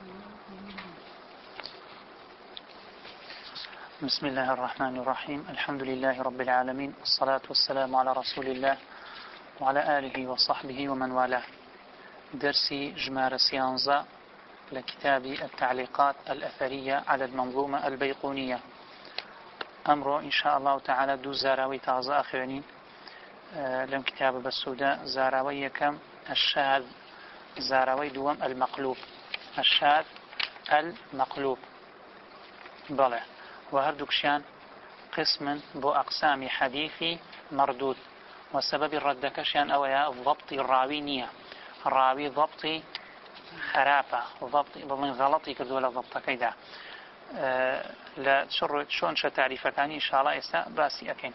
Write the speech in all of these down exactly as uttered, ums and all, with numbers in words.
بسم الله الرحمن الرحيم. الحمد لله رب العالمين، والصلاة والسلام على رسول الله وعلى آله وصحبه ومن والاه. درسي جمار سيانزا لكتاب التعليقات الأثرية على المنظومة البيقونية. أمره إن شاء الله تعالى دو زاراوي تازا أخوانين لم كتاب بالسوداء. زاراوي كم الشاذ، زاراوي دوم المقلوب، الشاذ المقلوب. بلى وهردوكشان قسم بو أقسام حديثي مردود، وسبب الردكشان أويا ضبط الراوي نية، الراوي ضبطي خرافة ضبطي بلين غلطي كردو ولا ضبط كيدا. أه لا شر شون تعريفة كان إن شاء الله إسا باسي أكين.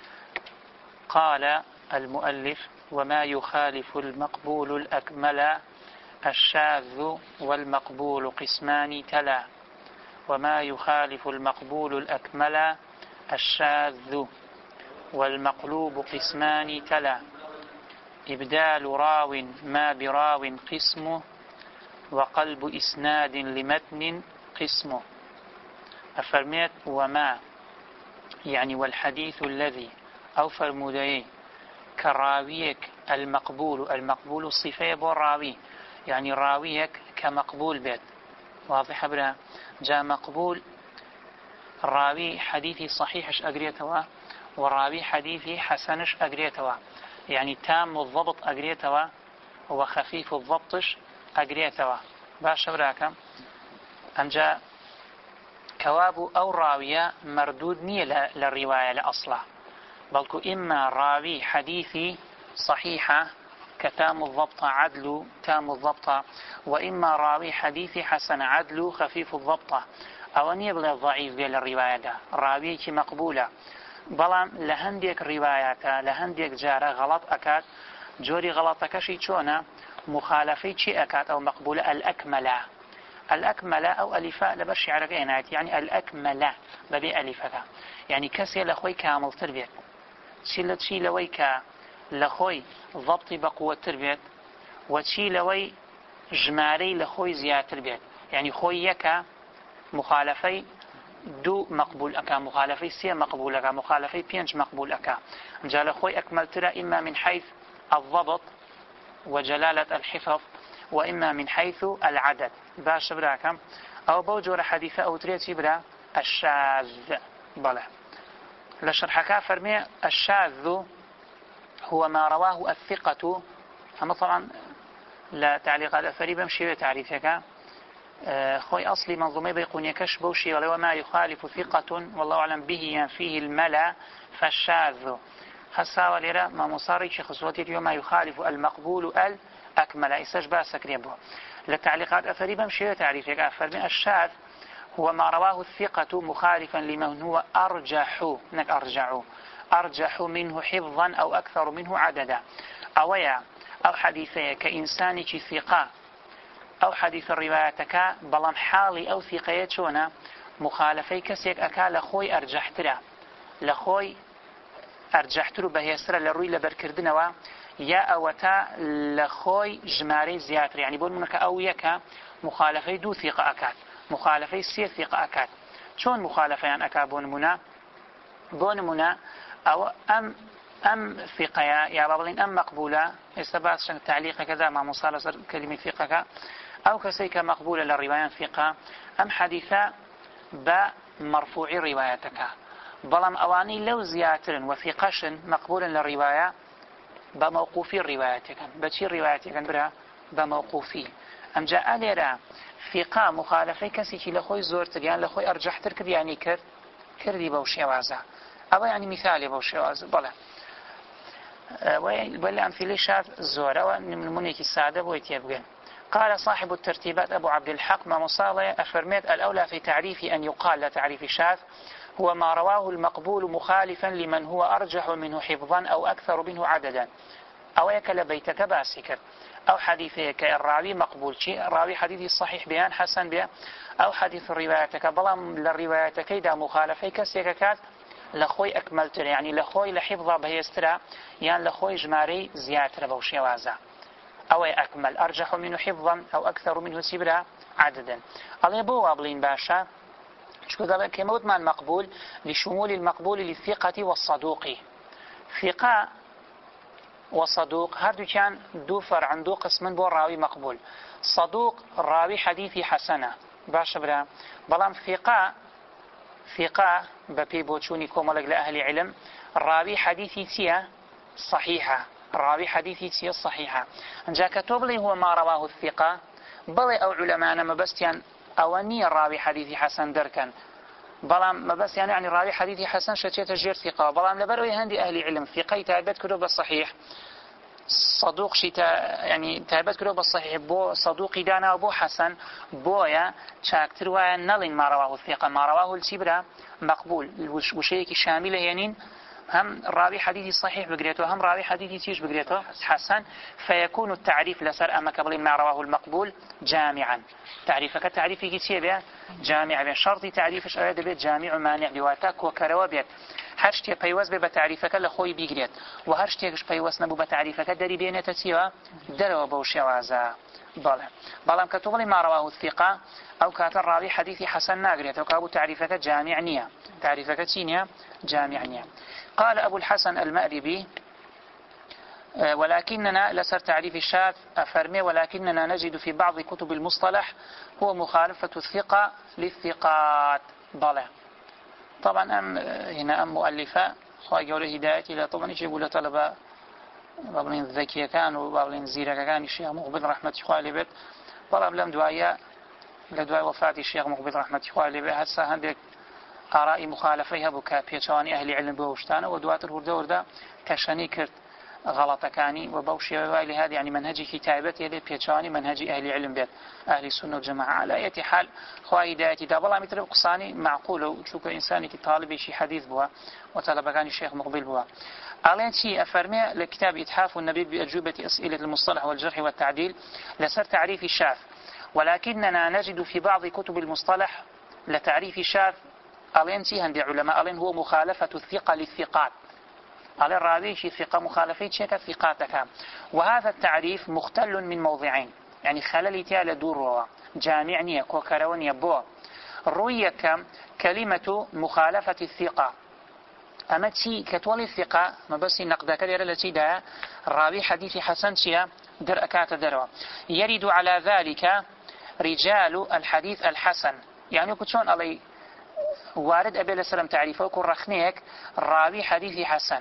قال المؤلف: وما يخالف المقبول الأكمل الشاذ والمقبول قسمان تلا. وما يخالف المقبول الأكمل الشاذ والمقلوب قسمان تلا. إبدال راو ما براو قسمه، وقلب إسناد لمتن قسمه. أفرميت وما يعني والحديث الذي أو فرمودي كراويك المقبول، المقبول صفة بالراوي يعني راويك كمقبول بيت. واضح برا؟ جاء مقبول راوي حديثي صحيحش أقريتوا، وراوي حديثي حسنش أقريتوا، يعني تام الضبط أقريتوا وخفيف الضبطش أقريتوا. باش براكم أن جاء كواب أو راوية مردود نية للرواية لأصله، بلكو إما راوي حديثي صحيحة كتام الضبط عدل تام الضبط، وإما راوي حديثي حسن عدل خفيف الضبط. أو أن يبلغ ضعيف بالرواية ده راوي كي مقبولة، بلام لهنديك روايات لهنديك جارة غلط أكاد جوري غلطكشي چونا مخالفي شي أكاد أو مقبولة الأكملة. الأكملة أو ألفاء لبش يعرف إنات يعني الأكملة ببي ألفها، يعني كسي لخوي كامل تربيت شيلت شي لوي ك لخوي ضبطي بقوة تربيت، وشي لوي جماري لخوي زيادة تربيت، يعني خوي يكا مخالفي دو مقبول أكا، مخالفي سي مقبول أكا، مخالفي بينج مقبول أكا. جال خوي أكمل ترى إما من حيث الضبط وجلالة الحفظ، وإما من حيث العدد. باش براكم أو بوجور حديثة أو تريتي برا الشاذ. بله لشرحك فرمي الشاذ هو ما رواه الثقة. أما طبعا لا تعليق الأثري بمشي تعريفك خوي أصلي منظومة بيقوني كشف بوشي ولو ما يخالف ثقة والله أعلم به فيه الملا فالشاذ. هسا وليرا ما مصاري خصوصية اليوم ما يخالف المقبول الأكمل إساج باسك ريبه. للتعليقات الأثري بمشي تعريفك أفرمي الشاذ هو ما رواه الثقة مخالفا لمن هو أرجح نك أرجع أرجح منه حفظا أو أكثر منه عددا. أويا أو حديثي كإنسان ثقة أو حديث الرواياتك بلام حالي أو ثقية شونا مخالفي كسيك أكا لخوي أرجحترا لخوي أرجحترو بهيسرا لروي لبركردنوا يا أوتا لخوي جماري زياتر، يعني بون منك أو يكا مخالفي دو ثقة أكاد مخالفي سي ثقة أكاد. شون مخالفيان أكا بون منا بون منا أو أم أم ثقة يا بابلين أم مقبولة استبعد شن تعليق كذا مع مصالة كلمة ثقة أو كسيك مقبولة للرواية ثقة أم حديثة بمرفوع روايتك بلام أواني لو زياتر وثقش مقبولا للرواية بموقوفي روايتك بشي روايتك برا بموقوفي. أم جاء ليرا ثقة مخالفة كسيك لخوي زورتر يعني لخوي أرجحتر كر يعني كر كردي بوشي وازا أو يعني مثالي بوشي وازا بلا ولا أمثلة شاذ زورة ومن منيك السادة ويتيبقى. قال صاحب الترتيبات أبو عبد الحق ما مصالة أفرميت الأولى في تعريف أن يقال لتعريف شاذ هو ما رواه المقبول مخالفا لمن هو أرجح منه حفظا أو أكثر منه عددا. أو يكل بيتك باسكر أو حديثك الراوي مقبول شيء راوي حديثي صحيح بيان حسن بيان أو حديث روايتك بلام للروايتك إذا مخالفي كسيككات لخوي أكملتر يعني لخوي لحفظة بهيسترا يعني لخوي جماري زياتر بوشي وازا. أو أكمل أرجح منه حفظا أو أكثر منه سبرا عددا. الله يبو وابلين باشا شو ذا كموت مع المقبول لشمول المقبول للثقة والصدوق. ثقة وصدوق هردو كان دو فرع عن دو قسم بو راوي مقبول. صدوق راوي حديثي حسنة باش برا بلام ثقة ثقة ببي بوچوني كوملق لأهل علم راوي حديثي تيا صحيحة راوي حديثي تيا صحيحة انجا كتوبلي هو ما رواه الثقة بلي أو علماء ما بس يعني أواني راوي حديثي حسن دركن بلام ما بس يعني يعني راوي حديثي حسن شتيت جير ثقة بلام لبروي هندي أهل علم ثقة تابت كتب الصحيح صدوق شيء يعني تابت كله بالصحيح بو صدوق دانا وبو حسن بويا شاكتر ونلين ما رواه الثقة ما رواه السبرة مقبول وشيء شامله يعني هم راوي حديثي صحيح بقريته هم راوي حديثي تيج بقريته حسن فيكون التعريف لسر أما قبل ما رواه المقبول جامعا تعريفك تعريفك كتير جامع بين شرط تعريفش أيضا بيت جامع مانع بواتاك وكروا بيت هر شتێ پەیوەست بێ بە تعریفەکە لە خۆی بیگرێت و هەر شتێکش پەیوەست نەبوو بە تعریفەکە دەری بێنێتە چیوە دەرەوە بەو شێوازە بەڵێ بەڵام کە تۆ بڵی ما رواه الثقة ئەو کاتە ڕاوی حەدیثی حەسەن ناگرێتەوە کابوو تعریفەکە جامع نییە تعریفەکە چی نییە جامع نییە. قال أبو الحسن المأربي ولكننا لسر تعريف الشاذ أفرمي ولكننا نجد في بعض كتب المصطلح هو مخالفة الثقة للثقات بلى. طبعا أم هنا أم مؤلفة خواهي قوله هدايتي لا طبعا يجي يقول طلبة بابلين ذكية كان وبابلين زيرة كان الشيخ مقبل رحمة خوالي بيت طلب لم دعايا لدعاء وفاة الشيخ مقبل رحمة خوالي بيت هسا هندك آراء مخالفة هبوكا بيتشواني أهل علم بوشتانا ودوات الورده ورده كشاني كرت غلطكاني وبوشي وائل هذا يعني منهج كتابته يدي بيتشاني منهج أهل علم بيت أهل السنة والجماعة على أي حال خواهي دايتي دا والله مثل قصاني معقولة وشوك إنساني كطالب شي حديث بوا وطلب كان الشيخ مقبل بوا ألين شيء أفرمي لكتاب إتحاف النبي بأجوبة أسئلة المصطلح والجرح والتعديل لسر تعريف الشاذ ولكننا نجد في بعض كتب المصطلح لتعريف الشاذ ألين شيء هندي علماء ألين هو مخالفة الثقة للثقات على الراوي شي ثقة مخالفة شيء ثقاتك وهذا التعريف مختل من موضعين يعني خلل تيال دور جامعني كوكروني بو رويك كلمة مخالفة الثقة أما تشي كتولي الثقة ما بس نقد كرير التي دا راوي حديث حسن شيا در أكات دروا يرد على ذلك رجال الحديث الحسن يعني كتشون علي وارد أبي السلام تعريفه وكل رخنيك راوي حديث حسن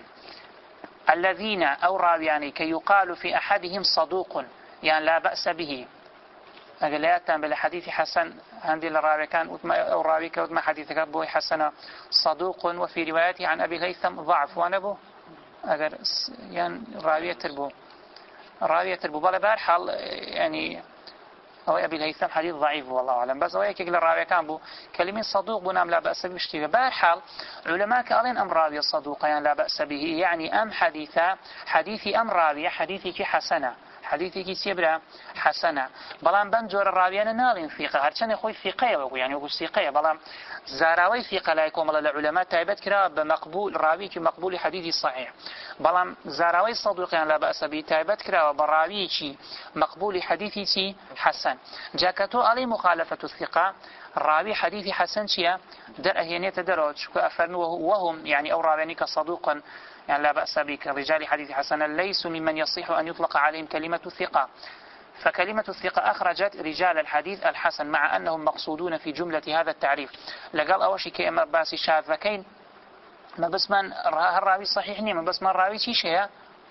الذين أو راوياني كي يقال في أحدهم صدوق يعني لا بأس به أقول لا يتم بالحديث حسن هندي الراوي كان أو راوي كودما حديثك أبوه حسن صدوق وفي روايته عن أبي الهيثم ضعف وأنبه أقول يعني راوية تربو راوية تربو بلا بارحال يعني أو أبي الهيثم حديث ضعيف والله أعلم بس هو يكيل الراوي كان بو كلمة صدوق بنام لا بأس به اشتغى بارحال علماء قالين أم راوي الصدوق يعني لا بأس به يعني أم حديثا حديثي أم راوي حديثي حسنة حديثي كي سيبرا حسنة بلان بنجور الراويان نالين ثقة هرچن خوي ثقة يعني يقول ثقة بلان زاراوي ثقة لا يكون على العلماء تايبت كرا بمقبول راوي كي مقبول حديثي صحيح بلان زاراوي صدوق يعني لا بأس به تايبت كرا براوي كي مقبول حديثي حسن جاكتو علي مخالفة الثقة راوي حديثي حسن شيا در أهينية درج كأفرنوه وهم يعني أو راويني كصدوقا يعني لا بأس به كرجال حديث حسن ليسوا ممن يصح أن يطلق عليهم كلمة الثقة فكلمة الثقة أخرجت رجال الحديث الحسن مع أنهم مقصودون في جملة هذا التعريف لقال أوشي كي أمر باسي شاذكين ما بس من الراوي صحيح ما بس من الراوي شي شيء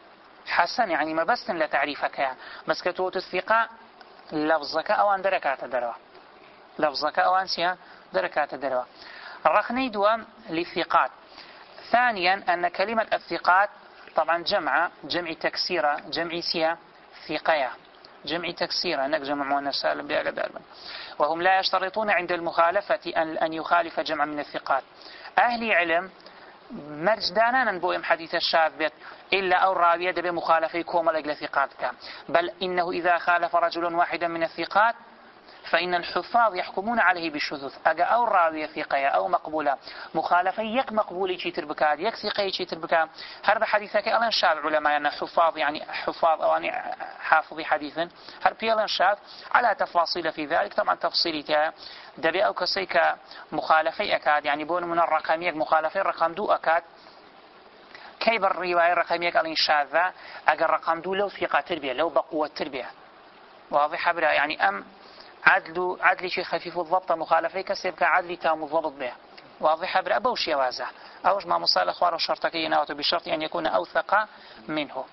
حسن يعني ما بس لتعريفك يعني بس كتوت الثقة لفظك أو أن دركات دروا لفظك أو أن سيا دركات دروا الرخني دوام للثقات ثانيا أن كلمة الثقات طبعا جمع جمع تكسيرة جمع سيا ثقية جمع تكسيرة نجمع مؤنث سالم بها قدربا وهم لا يشترطون عند المخالفة أن أن يخالف جمع من الثقات أهل علم مرجدانا نبوهم حديث الشاذ بيت إلا أو راوية دبي مخالفة كوما لقل ثقاتك بل إنه إذا خالف رجل واحدا من الثقات فإن الحفاظ يحكمون عليه بالشذوذ. أجا أو راوية ثقة أو مقبولة مخالفة يك مقبولي شيء تربكاد يك ثقة شيء تربكاد هذا حديثك ألان شاذ علماء يعني حفاظ يعني حفاظ أو يعني حافظ حديث هل بيلان شاذ على تفاصيل في ذلك طبعا تفصيلي دبي أو كسيك مخالفة أكاد يعني بون من الرقمية مخالفة رقم دو أكاد كيف الرواية الرقمية قال شاذة أجر رقم دو لو ثقة تربية لو بقوة تربية واضح برا يعني أم عدل عدل شيء خفيف الضبط مخالفة كسب كعدل تام الضبط به واضح برا بوش يوازع أوش ما مصالح خوار الشرطكي ناوت بشرط أن يكون أوثق منه.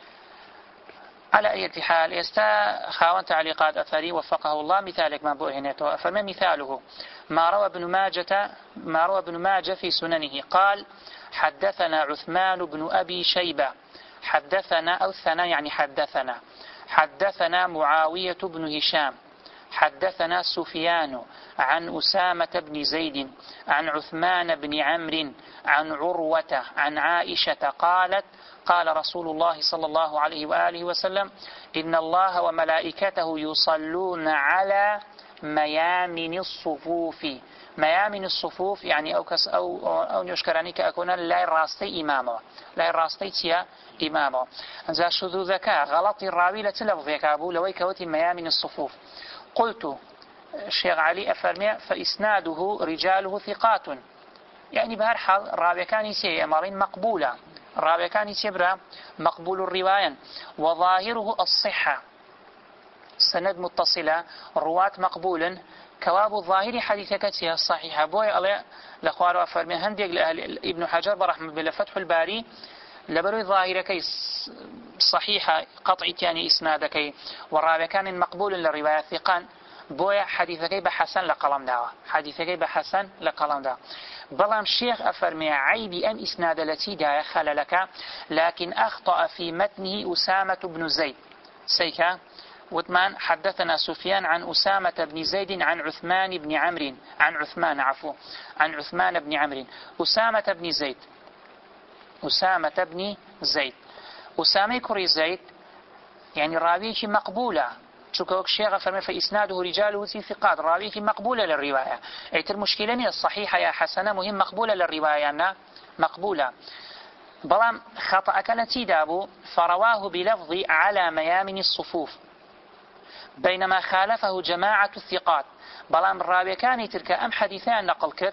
على أي حال يستا خاون تعليقات أثري وفقه الله مثالك ما بوهنته فما مثاله ما روى ابن ماجة ما روى ابن ماجة في سننه قال حدثنا عثمان بن أبي شيبة حدثنا أو ثنا يعني حدثنا حدثنا معاوية بن هشام حدثنا سفيان عن أسامة بن زيد عن عثمان بن عمرو عن عروة عن عائشة قالت قال رسول الله صلى الله عليه وآله وسلم إن الله وملائكته يصلون على ميامن الصفوف. ميامن الصفوف يعني أو كس أو أو نشكراني كأكون لا راستي إمامه لا راستي تيا إمامه إذا شذوذك غلط الراوي لتلفظك أبو لوي كوتي ميامن الصفوف. قلت الشيخ علي أفرمي فإسناده رجاله ثقات يعني بهالحال راوي كان يسي أمرين مقبولة راوي كان يسبر مقبول الرواية وظاهره الصحة سند متصلة رواة مقبول كواب الظاهر حديثك تيها الصحيحة بوي الله لأخواره أفرمي هنديق لأهل ابن حجر برحمة بالله فتح الباري لبروي ظاهرك صحيحة قطعي يعني إسنادك وراوي كان مقبول للرواية ثقان بويا حديثك بحسن لقلم دعوة حديثك بحسن لقلم دعوة بلام الشيخ أفرمي عيبي أم إسناد التي دايا خللك لكن أخطأ في متنه أسامة بن زيد سيكا وثمان حدثنا سفيان عن أسامة بن زيد عن عثمان بن عمرو عن عثمان عفو عن عثمان بن عمرو أسامة بن زيد أسامة بن زيد أسامة كري زيد يعني راويك مقبولة شكوك الشيخ فرمي فإسناده رجاله ثقات راويك مقبولة للرواية ايت المشكلة من الصحيحة يا حسنة مهم مقبولة للرواية أنا مقبولة بلام خطأ كالتي دابو فرواه بلفظ على ميامن الصفوف بينما خالفه جماعة الثقات بلام الراوي كان تلك أم حديثان نقل كت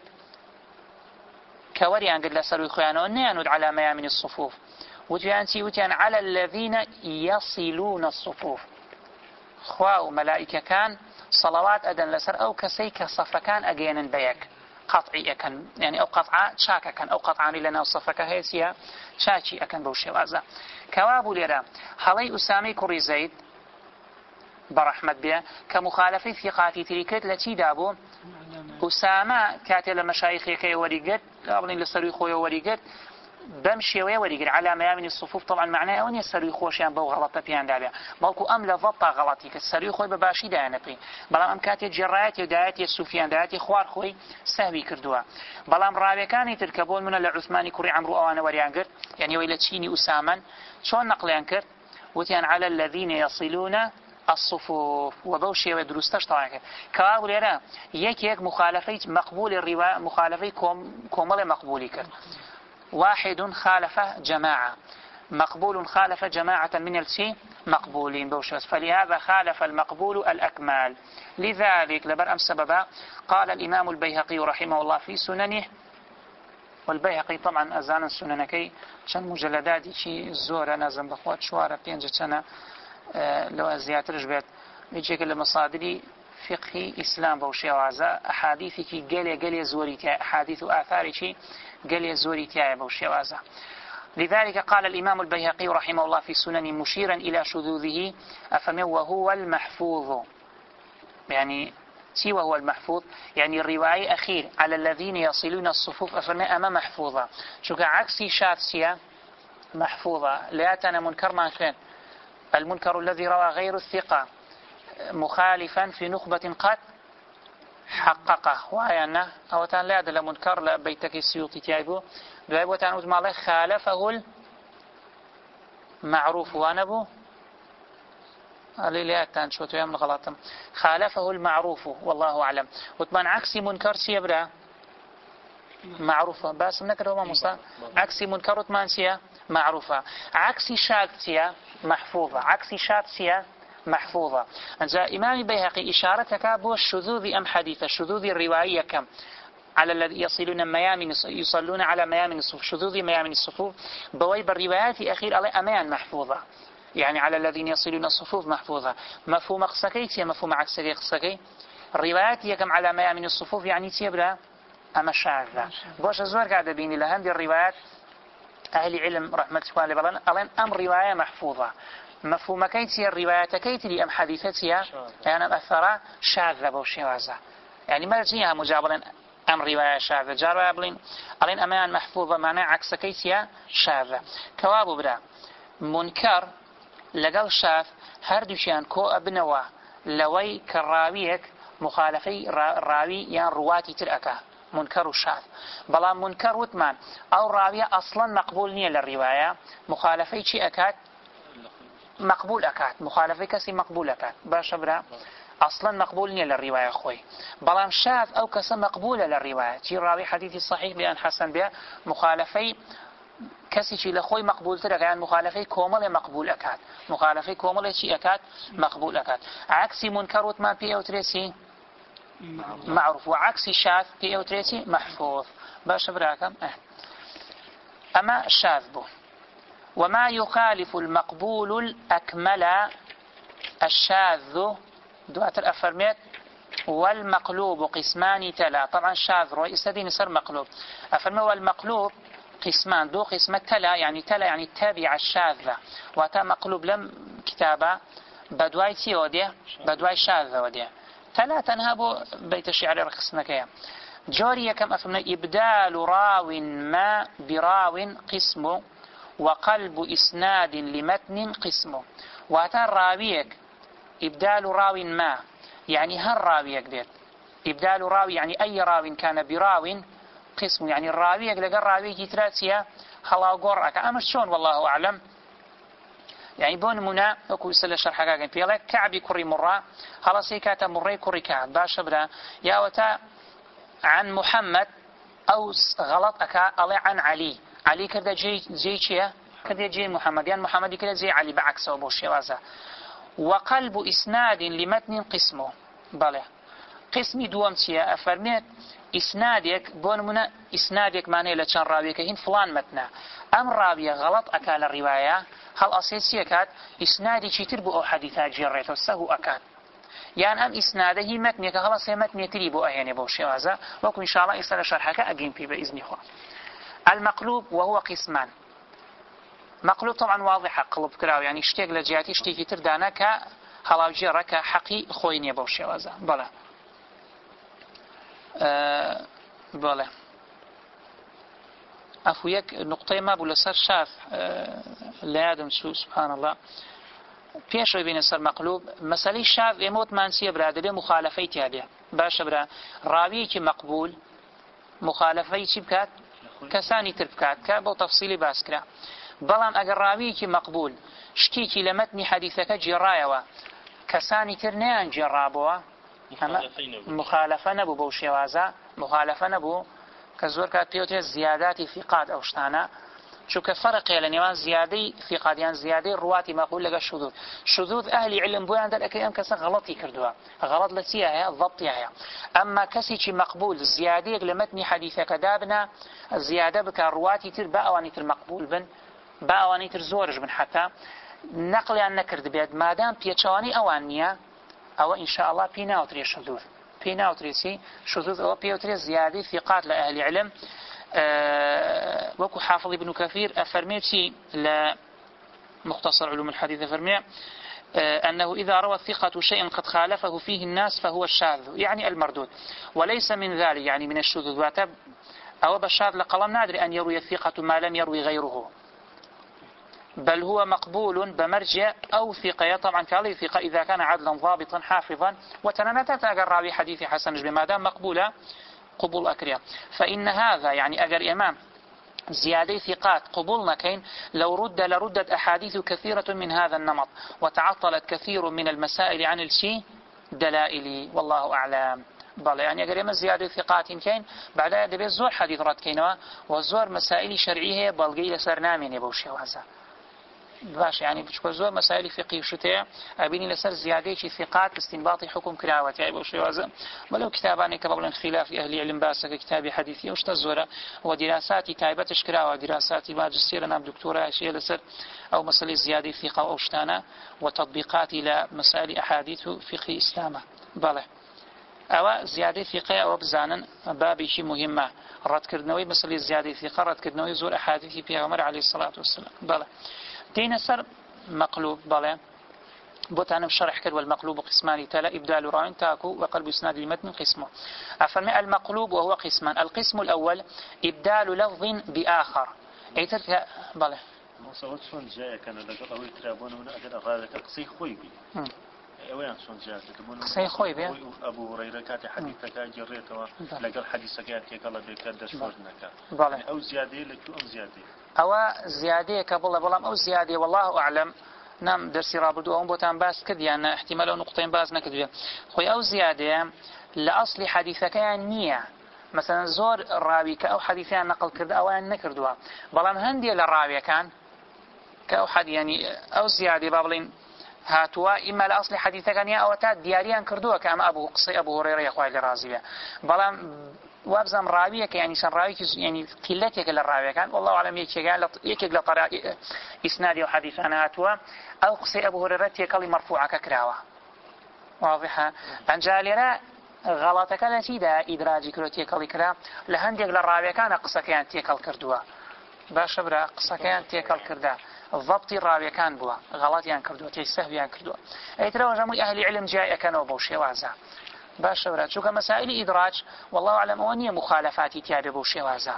كوريان قد لسلوا إخوانه ونياند على ميامن الصفوف وتيان سيوتيان على الذين يصلون الصفوف خواو ملائكة كان صلوات أدن لسر أو كسيك صفر كان أجينا بيك قطعي أكن يعني أو قطعة شاكا كان أو قطعة لنا صفرك هيسيا شاكي أكن بوشي وازا كوابو لرا هلي أسامي كري زيد برحمة بها كمخالفة ثقاتي تريكت التي دابو أسامة كاتل المشايخ كي وريقت أبني لسروي خوي وريقت بمشي ويوريقت على ميامن الصفوف طبعا معناه أون يسروي خوشيان بو غلطة بيان دابيا بلكو أم لضبطة غلطي كالسروي خوي بباشي دانا بي بلام أم كاتل جرايات ودايات السوفيان دايات خوار خوي سهوي كردوا بلام رابي كاني تركبون من العثماني كري عمرو أوانا وريان قرد يعني ويلا تشيني أساما شون نقليان كرد وتيان على الذين يصلون الصفوف وبوشي ودروستش طبعا كاغول يرى يك يك مخالفة مقبول الرواية مخالفة كوم كومل مقبولي كر واحد خالف جماعة مقبول خالف جماعة من الشيء مقبولين بوشس فلهذا خالف المقبول الأكمال لذلك لبر أم سببا قال الإمام البيهقي رحمه الله في سننه والبيهقي طبعا أزان السننكي شن مجلدات شي زورة نازم بخوات شوارة بينجة سنة لو زياترش بيت يجيك المصادري فقهي إسلام بوشي وعزا أحاديثي كي قلي قلي زوريتي أحاديث وآثاري كي قلي زوريتي بوشي وعزا لذلك قال الإمام البيهقي رحمه الله في سنن مشيرا إلى شذوذه أفمن وهو المحفوظ يعني سي وهو المحفوظ يعني الرواية أخير على الذين يصلون الصفوف أفمن أما محفوظة شو عكسي شاذ محفوظة لا تنا منكر ما كان المنكر الذي روى غير الثقة مخالفا في نخبة قد حققه وأنا أو تان لا دل منكر لا بيتك السيوطي تايبو دايبو تان وزم الله خالفه المعروف وانبو ليلاتان شو تيام الغلطم خالفه المعروف والله أعلم. وطبعا عكسي منكر سيبرا معروفة بس نكره ما مصا عكسي منكر وطبعا سيا معروفة. عكسي شاذ سيا محفوظة. عكسي شاذ سيا محفوظة. أنزا إمام بيهقي إشارتك بو الشذوذ أم حديث الشذوذ الروائية كم على الذي يصلون ميامن يصلون على ميامن الصفوف شذوذ ميامن الصفوف بوي بالروايات أخير على أمان محفوظة يعني على الذين يصلون الصفوف محفوظة. مفهوم قصكي تيا مفهوم عكسكي قصكي الروايات يكم على ميامن الصفوف يعني تيبرا أما شاذة. بوش زور قاعدة بيني لهندي الروايات أهل علم رحمة الله عليهم ألين أم رواية محفوظة مفهوم كيتي الروايات كيتي أم حديثتها يعني أثر شاذة بوشيوازة يعني ما جيها مجابلا أم رواية شاذة جاروا يبلين ألين أمان محفوظة معناه عكس كيتي شاذة. كواب برا منكر لقل شاذ هردوشيان كو أبنوا لوي كراويك مخالفي راوي يعني رواتي ترأكا منكر وشاذ. بلا منكر وثمان أو راوية أصلا مقبول نية للرواية مخالفي شيء أكاد مقبول أكاد مخالفي كسي مقبول أكاد باش برا أصلا مقبول نية للرواية خوي. بلا شاذ أو كسي مقبولة للرواية شي راوي حديثي صحيح بأن حسن بها مخالفي كسي شي لخوي مقبول ترك يعني مخالفي كومل مقبول أكاد مخالفي كومل شي أكاد مقبول أكاد. عكسي منكر وثمان بي أو تريسي معروف وعكس شاذ في أوتريتي محفوظ باش براكم اه. أما شاذ بو وما يخالف المقبول الأكمل الشاذ دوات الأفرميت والمقلوب قسمان تلا. طبعا شاذ رئيس دين صار مقلوب أفرمي والمقلوب قسمان دو قسمة تلا يعني تلا يعني تابع الشاذة واتا مقلوب لم كتابة بدواي تي وديه بدواي شاذ وديه تلا تنهب بيت الشعر رخصنك جاري كم أفهمنا إبدال راو ما براو قسمه وقلب إسناد لمتن قسمه. واتر راويك إبدال راو ما يعني هر راويك ديت إبدال راوي يعني أي راو كان براو قسمه يعني الراويك لقى راويك تراتيا خلا قرأك أما شون والله أعلم يعني بون منا وكو يسأل شرح حقاقين في الله كعبي كري مرة خلاصي كاتا مري كري كعب باش برا يا وتا عن محمد أو غلط أكا الله عن علي علي كذا جي جي شيء كذا جي محمد يعني محمد كذا زي علي بعكسه وبوشي وازا. وقلب إسناد لمتن قسمه بله قسمي دوم شيء أفرميت إسنادك بون منا إسنادك معناه لشان راويك هين فلان متنا أم راوية غلط أكال الرواية هل أساسية كات إسنادي شتر بو حديثات جريته سهو أكاد يعني أم إسناده هي متنية خلاص هي متنية تري بو أهيني بو شوازة وكو إن شاء الله إسأل شرحك أجين في بإذن الله. المقلوب وهو قسمان مقلوب طبعا واضحة قلب كراو يعني اشتيق لجهاتي اشتيقي تردانا ك هلاو جرك حقي خويني بو شوازة بلا أه بلا أفو يك نقطة ما بولا سر شاف أه لا يدم سو سبحان الله پیش بین سر مقلوب مسئله شاذ اموت مانسیه براده به مخالفه تیاده باشه برا راوی که مقبول مخالفه چی بکات کسانی تر بکات که با تفصیلی باس کرا بلان اگر راوی که مقبول شتی که لمتنی حدیثه که جرایه و کسانی تر نیان جرابوه مخالفه نبو بوشی وازا مخالفه نبو که زور کات پیوته زیاداتی ثقات اوشتانه شو كفرق لنيوان زيادة في قاديان زيادة رواتي ما أقول لك شذوذ شذوذ أهل علم بوي عند الأكيام كسر غلطي كردوا غلط لسيها هي الضبط هي أما كسي مقبول زيادة لمتني حديثة كدابنا زيادة بك رواتي تر بأواني تر مقبول بن بأواني تر زورج بن حتى نقل عن نكرد بيد ما دام بيتشواني أوانية أو إن شاء الله بيناوتري شذوذ بيناوتري سي شذوذ أو بيوتري زيادة ثقات لأهل علم. أه وكو حافظ ابن كثير أفرميتي لمختصر علوم الحديث أفرمي أه أنه إذا روى الثقة شيئا قد خالفه فيه الناس فهو الشاذ يعني المردود وليس من ذلك يعني من الشذوذ واتب أو بالشاذ لقلم نادر أن يروي الثقة ما لم يروي غيره بل هو مقبول بمرجع أو ثقة طبعا كالي ثقة إذا كان عدلا ضابطا حافظا وتنمتت أجر راوي حديث حسن بما دام مقبولة قبول أكريا فإن هذا يعني أجر إمام زيادة ثقات قبول نكين لو رد لردت أحاديث كثيرة من هذا النمط وتعطلت كثير من المسائل عن الشيء دلائلي والله أعلم. بله يعني اگر اما زیاده ثقات کین بعدا دبی زور حدیث رد کینوا و زور مسائل شرعیه بلگی لسر نامینه بوشه واسه باش يعني بتشكل زور مسائل فقهية شتى أبيني لسر زيادة شي ثقات استنباط حكم كراوة يعني بوشي وازا ولو كتابان كبابل خلاف أهل علم باسك كتاب حديثي وشتا زورة ودراسات تايبتش كراوة دراسات ماجستير نام دكتورة شيء لسر أو مسألة زيادة ثقة أو شتانا وتطبيقات إلى مسائل أحاديث فقه إسلامه بله أو زيادة ثقة أو بزانا بابي شيء مهمة رد كردنوي مسألة زيادة ثقة رد كردنوي زور أحاديث بيغمر عليه الصلاة والسلام بله دين سر مقلوب بله بوتانم شرح كد والمقلوب قسمان تلا إبدال راين تاكو وقلب إسناد المتن قسمه أفرمي المقلوب وهو قسمان القسم الأول إبدال لفظ بآخر أي تلك بله مصوت شون جاء كان لقى أول ترابون من أجل أغادة قصي خويبي أوين شون جاء قصي خويبي أبو هريرة كات حديثك جريته لقى الحديثك يأتيك الله بيكدش فرنك بله أو زيادة لكو أم زيادة أو زيادة كبلا بلام أو زيادة والله أعلم نام درسي رابط وهم بوتان باس كد يعني احتمال أو نقطين باس نكد خوي أو زيادة لأصل حديثك يعني نية مثلا زور راوي كأو حديثان نقل كرد أو أن نكردوها بلام هندي للراوي كان كأو حد يعني أو زيادة بابلين هاتوا إما لأصل حديثك نية أو تاد دياريان كردوها كأما أبو قصي أبو هريرة يخوي لرازية بلام وابزم راويك يعني سن راويك يعني قلتك للراوي كان والله أعلم يكيق يكيق لطريق إسنادي وحديثنا هاتوا أو قصي أبو هريرة يكالي مرفوعة كراوة واضحة أنجالي غلطك التي دا إدراجي كروت يكالي كرا لهندق للراوي كان قصة كان تيكال كردوا باش برا قصة كان تيكال كردا الضبط الراوي كان بوا غلط يعني كردوا تيسهو يعني كردوا أي ترى جميع أهل علم جاء كانوا بوشي وازا باش ورات شو كمسائل إدراج والله أعلم وانية مخالفات تيابي بوشي وازا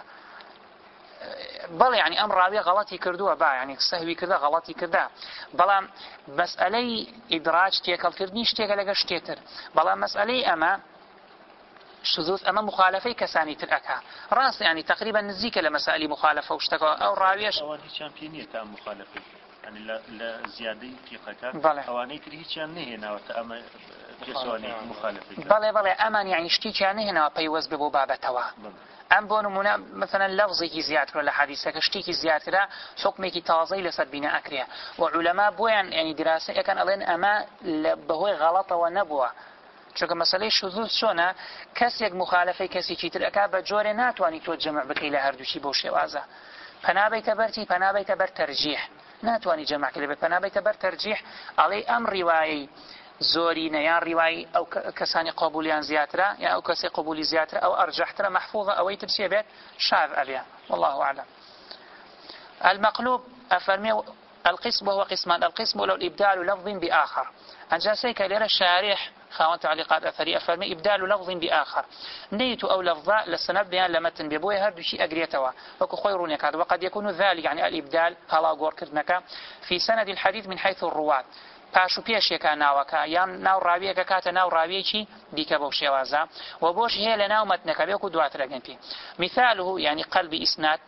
بل يعني أمر راوي غلطي كردوه با يعني سهوي كردا غلطي كردا بلا مسألة إدراج تيكال كردنيش تيكال لقشتيتر بلا مسألة أما شذوذ أما مخالفة كساني تلأكها راس يعني تقريبا نزيك لمسائل مخالفة واشتكى أو راويش أوان هي شامبيونية كان مخالفة يعني لا لا زيادة تيقك أواني تري هيك نهينا وتأما جسواني مخالفة بله بله أمان يعني اشتي كان هنا بيوز ببو بابتوا أم بونمونا مثلا لفظي زيادة ولا حديثك اشتيكي زيادة حكمك تازي لسد بناء أكريا وعلماء بوين يعني دراسة كان ألين أما بهوي غلطة ونبوة چونکە مەسەلەی شذوذ چۆنە کەسێک مخالفەی کەسێکی تر ئەکا بە جۆرێ ناتوانانی تۆ جەمع بکەی لە هەردووشی بۆ شێوازە پەنابەیتە بەرتی پەنابەیتە بەر تەرجیح ناتوانی جەمعکە لەبێت پەنابەیتە بەر تەرجیح ئەڵێ ئەم ڕیوایی زۆری نەیان ڕیوایی ئەو کەسانی قبولیان زیاترە یا ئەو کەسێک قبولی زیاترە ئەو ئەرجەحترە مەحفوظە ئەوەی تر چێ بێت شاذ ئەبێ والله أعلم. المقلوب أفرمي القسم وهو قسمان القسم ولو الإبدال لفظ بآخر أنجاسيك ليرى الشارح خاوان تعليقات أثرية أفرمي إبدال لفظ بآخر نيت أو لفظة للسند بيان لمتن ببوي هردو شيء أقريتوا وكو خيرون يكاد وقد يكون ذلك يعني الإبدال هلا قور كردنك في سند الحديث من حيث الرواة پاشو پێشێکە ناوەکە یان ناو ڕاویەکە کاتە ناو ڕاویەکی دیکە بەو شێوازە و بۆش هەیە لە ناو مەتنەکە بێک و دواتر ئەگەن پێ مثاله يعني قلب إسناد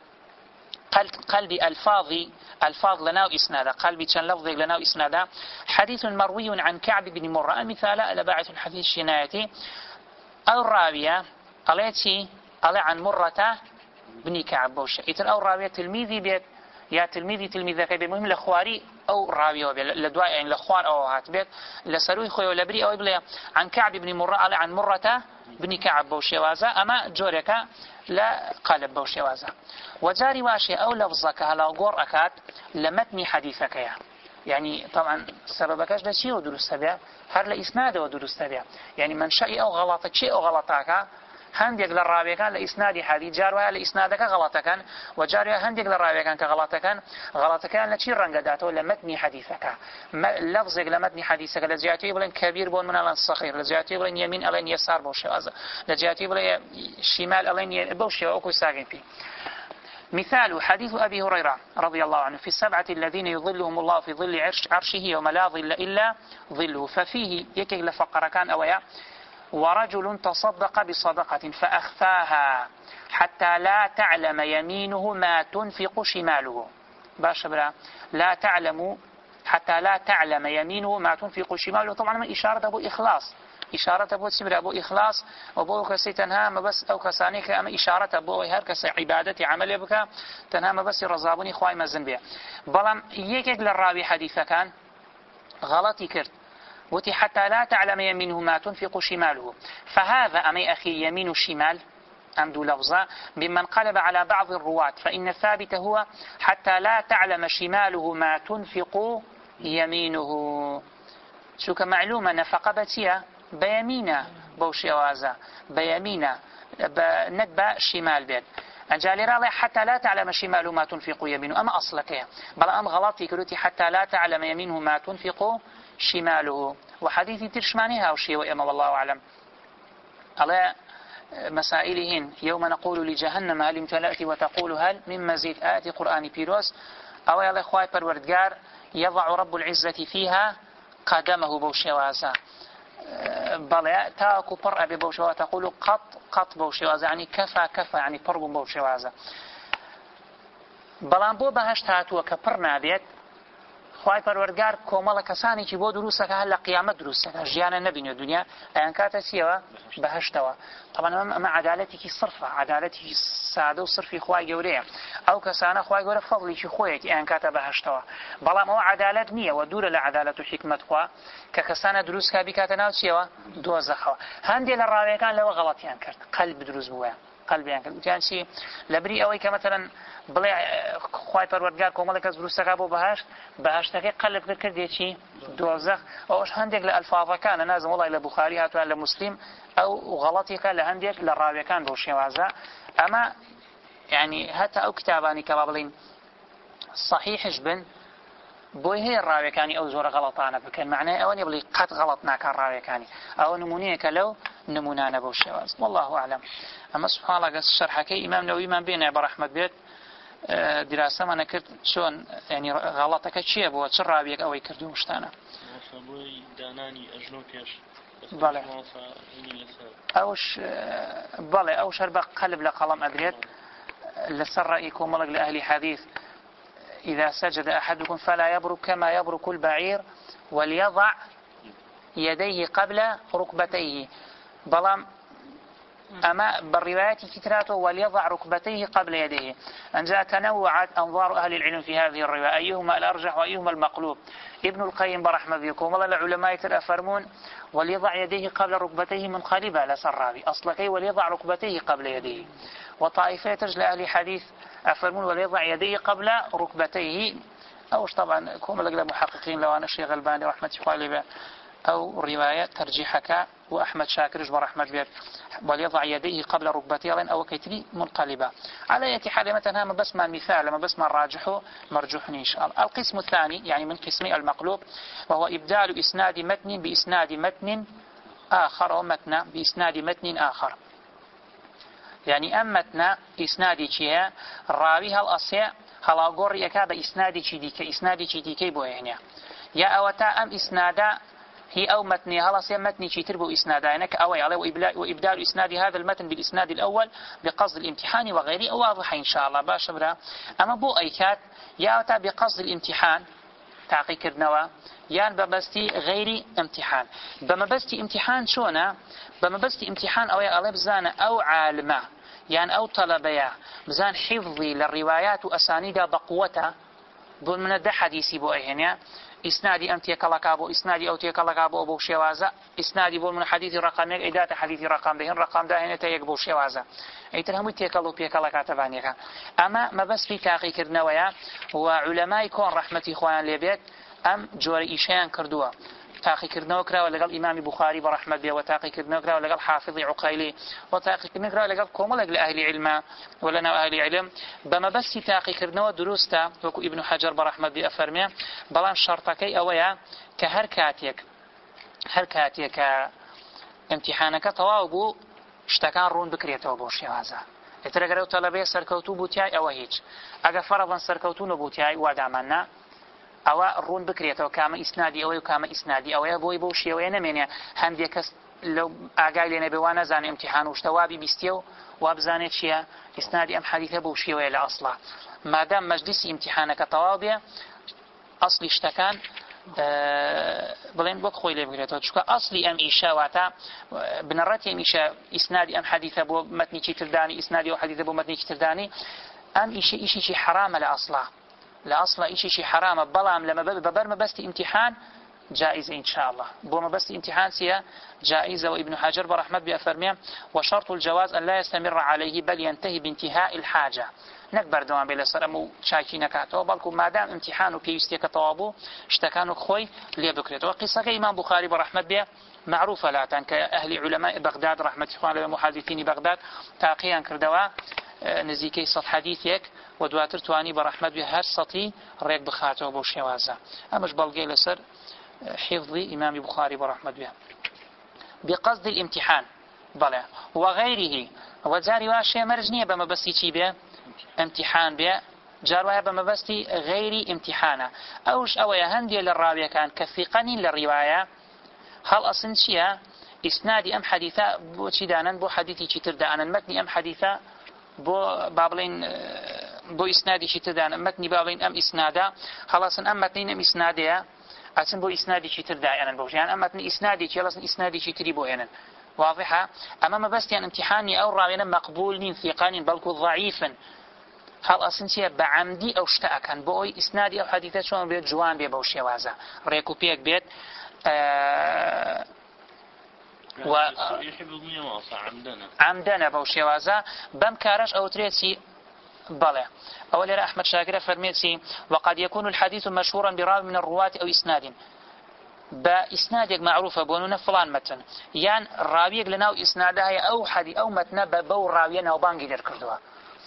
قلب ألفاظ ألفاظ لنا إسنادا قلبي كان لفظ لنا إسنادا حديث مروي عن كعب بن مرة مثال لباعث الحديث شنايتي الراوية قالتي قال عن مرة بن كعب بوشة إذن أو راوية تلميذي بيت يا تلميذي تلميذك بمهم لخواري أو راوية لدواء يعني لخوار أو هات بيت لسروي خوي ولا بري أو يبلي عن كعب بن مرة قال عن مرة بن كعب بوشة وازا أما جورك لا قالب بوشة وازا وجاري واشي أو لفظك هلا قور أكاد لمتني حديثك يا يعني طبعا سببكش ده شيء ودرست بيا هر لإسناده ودرست بيا يعني من شيء أو غلطك شيء أو غلطك هنديك للراوي كان لإسناد حديث جاروا لإسنادك غلطك وجاري هنديك للراوي كان كغلطك غلطك لشي رنقداته لمتني حديثك لفظك لمتني حديثك لجاتي بلين كبير بون من الان صغير لجاتي بلين يمين الين يسار بوشي لجاتي بلين شمال الين بوشي أكو ساقين فيه. مثال حديث أبي هريرة رضي الله عنه في السبعة الذين يظلهم الله في ظل عرش عرشه يوم لا ظل إلا ظله ففيه يكي لفقر كان أويا ورجل تصدق بصدقة فأخفاها حتى لا تعلم يمينه ما تنفق شماله. باش برا لا تعلم حتى لا تعلم يمينه ما تنفق شماله. طبعا ما إشارة أبو إخلاص، إشارة أبو سبر أبو إخلاص وأبو كسي تنها ما بس أو كساني كأما إشارة أبو هر كسي عبادتي عمل بك تنها ما بس رزابني خواي مزن بيه. بلام يكيك للراوي حديثة كان غلطي كرت وتي حتى لا تعلم يمينه ما تنفق شماله. فهذا أمي أخي يمين الشمال أمد لفظة ممن قلب على بعض الرواة، فإن الثابت هو حتى لا تعلم شماله ما تنفق يمينه. شو كمعلومة نفقة بتيا بيمينة بوشي وازا بيمينة ندبا شمال بيت أجالي رالي حتى لا تعلم شماله ما تنفق يمينه. أما أصلك بل أم غلطي كروتي حتى لا تعلم يمينه ما تنفق شماله. وحديثي ترشمانيها وشي وإما والله أعلم. على مسائلهن يوم نقول لجهنم هل امتلأت وتقول هل من مزيد. آتي قرآن بيروس أو يا إخوائي پروردگار يضع رب العزة فيها قدمه بوشوازا بل تاكو پر أبي بوشوازا تقول قط قط بوشوازا يعني كفى كفى يعني پر بوشوازا. بلان بو بهشت هاتوا كپر نابيت خواهی پروردگار کۆمەڵە کەسانێکی بۆ دروستەکە هەر لە قیامەت دروستەکە ژیانە نەبینێ دنیا ئەیان کاتە چیەوە بەهەشتەوە. طبعا ئەمە عەدالەتێکی سرفە، عەدالەتێکی سادە و سرفی خوای گەورەیە. ئەو کەسانە خوای گەورە فەڵڵێکی خۆیەتی ئەیان کاتە بەهەشتەوە. بەڵام ئەوە عەدالەت نییە و دوورە لە عەدالەت و حیکمەت خوا کە کەسانە دروستکا بیکاتە ناو چیەوە دۆزەخەوە. هەندێک لە ڕاویەکان لەوە غەڵەتیان کرد، قەلب دروست بووە قلبيان كذا وتيان شيء لبري أوي كمثلا بلا خواي پروردگار كومل كز بروستك أبو بهاش بهاش تكي قلب كرد يشي دوزخ أوش هنديك لألفاظ كان نازم والله إلى بخاري هاتوا إلى مسلم أو غلطي كان لهنديك للراوي كان بوشي وازا. أما يعني حتى أو كتاباني كبابلين صحيحش بن بوي هي الراوي كاني أو زور غلطانة بكن معناه أو يبلي قد غلطنا كان راوي كاني أو نمونيه كلو نمونانا بوشي واز والله أعلم. أما سبحان الله قص شرحه كي إمام نووي إمام بينا برحمة بيت دراسة ما نكرت شون يعني غلطك شيء بوا تشرابيك أو يكردو مشتانا فبوي داناني أجنو بيش بله أوش بله أوش هربا قلب لقلم أدريت لسر رأيكم ملق لأهل حديث إذا سجد أحدكم فلا يبرك كما يبرك البعير وليضع يديه قبل ركبتيه. بلام أما بالروايات كتراته وليضع ركبتيه قبل يديه. أن جاء تنوعت أنظار أهل العلم في هذه الرواية أيهما الأرجح وأيهما المقلوب. ابن القيم برحمة بكم والله العلماء ترأفرمون وليضع يديه قبل ركبتيه منقلبة لسرابي أصلكي وليضع ركبتيه قبل يديه. وطائفة تجل أهل حديث أفرمون وليضع يديه قبل ركبتيه. أوش طبعا كوم لقل محققين لو أنا الشيخ الباني رحمة الله أو رواية ترجيحك وأحمد شاكرش برحمة بير وليضع يديه قبل ركبتيه أو كيتري منقلبة. على أي حال مثلا ما بس ما مثال ما بس ما راجحه مرجوح إن شاء الله. القسم الثاني يعني من قسمي المقلوب وهو إبدال إسناد متن بإسناد متن آخر أو متن بإسناد متن آخر. يعني أم متن إسنادي شيء راويها الأصيع هلا قر يكاد إسنادي شدي كإسنادي شدي كيبو يعني يا أوتا أم إسنادا هي أو متني هلا سي متني شي تربو إسنادا يعني كأوي عليه وإبدال إسناد هذا المتن بالإسناد الأول بقصد الامتحان وغيره واضح إن شاء الله باش برا. أما بو أيكات يا أوتا بقصد الامتحان تعقيق النوا يعني بمبستي غير امتحان. بمبستي امتحان شونا بمبستي امتحان أو عليه بزانة أو عالمة يعني أو طلبية بزان حفظي للروايات وأسانيدها بقوتها بل من ده حديثي بو أيهنيا إسنادي أم تيكالكابو إسنادي أو تيكالكابو أبو شوازة إسنادي بول من حديث رقم يك إدات حديث رقم دهن رقم ده هنا تيك بو شوازة أي ترهم تيكالو بيكالكات بانيكا. أما ما بس في تحقيق كرنويا وعلماء كون رحمة إخوان لبيت أم جور إيشان كردوا تحقيق كرنوا كرا ولقال إمام بخاري برحمة بيه وتحقيق كرنوا كرا ولقال حافظ عقيلي وتحقيق كرنوا كرا ولقال كومل لأهل علم ولنا أهل علم. بما بس تحقيق كرنوا دروستا وكو ابن حجر برحمة بيه أفرميه بلان شرطكي أويا كهر كاتيك هر كاتيك امتحانك طوابو اشتكان رون بكريته وبوشي هذا اترقروا طلبية سركوتو بوتياي أو هيج أجا فرضا سركوتو نبوتياي وادعمنا أو رون بكريته وكام إسنادي أو كام إسنادي أو يبوي بوشي أو ينمينه هندي كس لو ئاگای لێ نەبێ وا نەزانێ ئیمتیحان و شتەوابی بیستێ و وا بزانێت چییە ئیسنادی ئەم حەدیثە بەو شێوەیە لە ئەسڵا مادام مەجلیسی ئیمتیحانەکە تەواو بێ ئەسڵی شتەکان بڵێن بۆ خۆی لێ بگرێتەوە چونکە ئەسڵی ئەم ئیشە واتە بنەڕەتی ئەم ئیشە ئیسنادی ئەم حەدیثە بۆ مەتنێکی تردانی ئیسنادی ئەو حەدیثە بۆ مەتنێکی تردانی ئەم ئیشە ئیشێکی حرامە لە ئەسڵا لە ئەسڵا ئیشێکی حرامە بەڵام لە بەبەر مەبەستی ئیمتیحان جائزة إن شاء الله بوما بس امتحان سيا جائزة وابن حجر برحمة بأفرميه وشرط الجواز أن لا يستمر عليه بل ينتهي بانتهاء الحاجة نكبر دوام بلا سرمو شاكي نكاتو بلكم ما دام امتحان وبيستيك طوابو اشتكانو خوي ليبكرت وقصة إمام بخاري برحمة بيه معروفة لا كأهل علماء بغداد رحمة الله محادثين بغداد تاقيا كردوا نزيكي سط حديثك ودواتر تواني برحمة بيه هر سطي ريك بخاتو بو شوازة أمش بلغي لسر حفظ إمام بخاري برحمة الله بقصد الامتحان بلى وغيره وجاري واشي مرجنية بما بسي چي بيه امتحان بيه جاروها بما بسي غير امتحانا اوش اويا هندية للراوية كان كثيقاني للرواية هل أصن شيا إسنادي أم حديثة بو چيدانا بو حديثي چي تردانا متني أم حديثة بو بابلين بو إسنادي چي تردانا متني بابلين أم إسنادا خلاص أم متنين أم إسنادية أتم بو إسنادي شي ترداي أنا بوش يعني أما تني إسنادي شي لازم إسنادي شي تري بو هنا واضحة أما ما بس يعني امتحاني أو راوينا مقبول من ثقان بلكو ضعيفا هل أصلا بعمدي أو اشتاء كان بوي إسنادي أو حديثات شو بيت جوان بيه بوشي وازا ريكو بيك بيت آه و عمدنا عمدنا بوشي وازا بمكارش أو تريسي بلى أولا أحمد شاكر فرميتي وقد يكون الحديث مشهورا براوي من الرواة أو إسناد بإسنادك معروفة بونونا فلان متن يعني راويك لناو إسنادها أو حدي أو متن ببو راوينا وبانجي للكردوها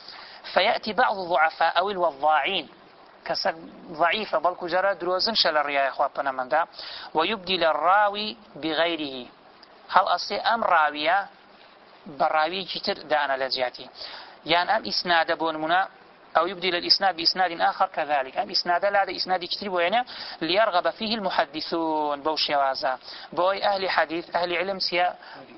فيأتي بعض الضعفاء أو الوضاعين كسر ضعيفة بلكو جرى دروزن شل الرياء إخواتنا من دا ويبدل الراوي بغيره هل أصي أم راوية براوي كتر دانا لجياتي يعني أم إسناد بونمنا أو يبدل الإسناد بإسناد آخر كذلك أم إسناد لا ده إسناد كتير بوينه ليرغب فيه المحدثون بوشيوازا بوي أهل حديث أهل علم سيا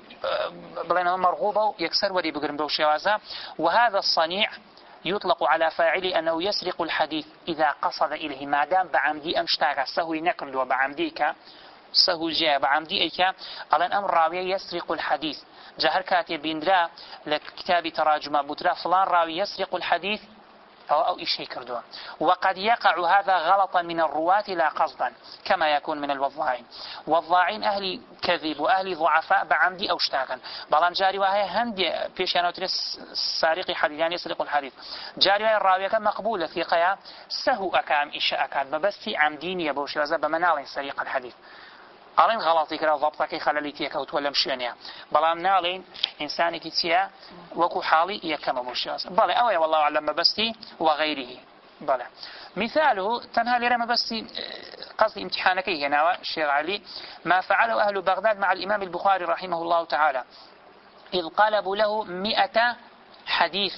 بلينهم مرغوبة يكسر ودي بقرن بوشيوازا وهذا الصنيع يطلق على فاعل أنه يسرق الحديث إذا قصد إليه ما دام بعمدي أمشتاق سهوي نقل وبعمديك سهو جاء بعمدي إيكا ألان أمر راوي يسرق الحديث جهر كاتب بيندرا لكتاب تراجم بوترا فلان راوي يسرق الحديث أو أو إشي كردوه وقد يقع هذا غلطا من الرواة لا قصدا كما يكون من الوضاعين وضاعين أهل كذب وأهل ضعفاء بعمدي أو اشتاقا بلان جاري وهي هندي بيش يعني وترس سارقي حديث يعني يسرق الحديث جاري وهي الراوية كان مقبولة في قيا سهو أكام إشاء أكاد ببستي عمدين يبوش وزا بمنال سريق الحديث ألين غلطي كرا ضبطك خلالي تيكوت ولا مشينيا بلام نالين إنساني كتيا وكو حالي يكما بوشياس بلى أوي والله أعلم مبستي وغيره بلى مثاله تنهى لرا مبستي قصد امتحانك هنا الشيخ علي ما فعله أهل بغداد مع الإمام البخاري رحمه الله تعالى إذ قلبوا له مئة حديث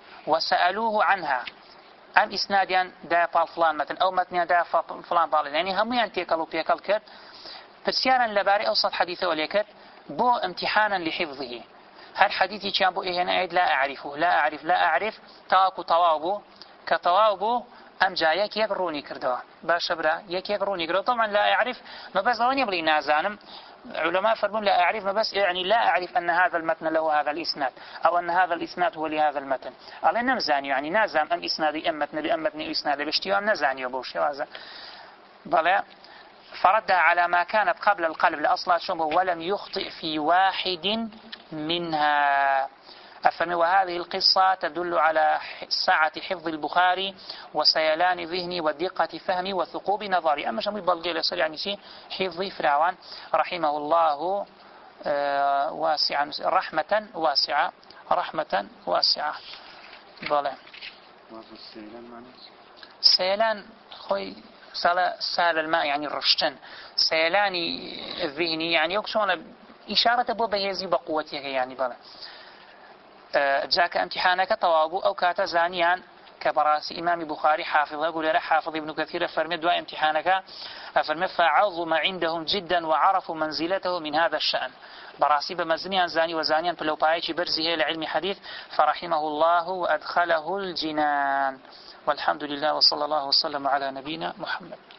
وسألوه عنها أم إسناديا دا فلان متن أو متن دا فلان طالب يعني هم ينتيكلوا بيكل كرد فسيارا لباري أوسط حديثه وليكت بو امتحانا لحفظه هل حديثي كان بو إيه هنا لا أعرفه لا أعرف لا أعرف تاكو طوابو كطوابو أم جايك يقروني كردوا باشا برا يك يقروني كردوا طبعا لا أعرف ما بس ظني يبلي نازانم علماء فرمون لا أعرف ما بس يعني لا أعرف أن هذا المتن له هذا الإسناد أو أن هذا الإسناد هو لهذا المتن على نمزاني يعني نازم أم إسنادي أم متن بأم متن إسنادي بشتيوان نزاني وبوشي هذا بلا فردها على ما كانت قبل القلب لأصلها شبه ولم يخطئ في واحد منها أفهم وهذه القصة تدل على سعة حفظ البخاري وسيلان ذهني ودقة فهمي وثقوب نظري أما شمي بلغي لسر يعني شيء حفظي فراوان رحمه الله واسعا رحمة واسعة رحمة واسعة بله سيلان خوي سال سال الماء يعني الرشتن سيلاني الذهني يعني يكسون إشارة بو بهيزي بقوته يعني بلا جاك امتحانك طوابو أو كاتا زانيان كبراسي إمام بخاري حافظ أقول له حافظ ابن كثير فرمي دواء امتحانك فرمي فعظم عندهم جدا وعرفوا منزلته من هذا الشأن براسي بمزنيان زاني وزانيان فلو بايش برزه لعلم حديث فرحمه الله وأدخله الجنان. والحمد لله وصلى الله وسلم على نبينا محمد.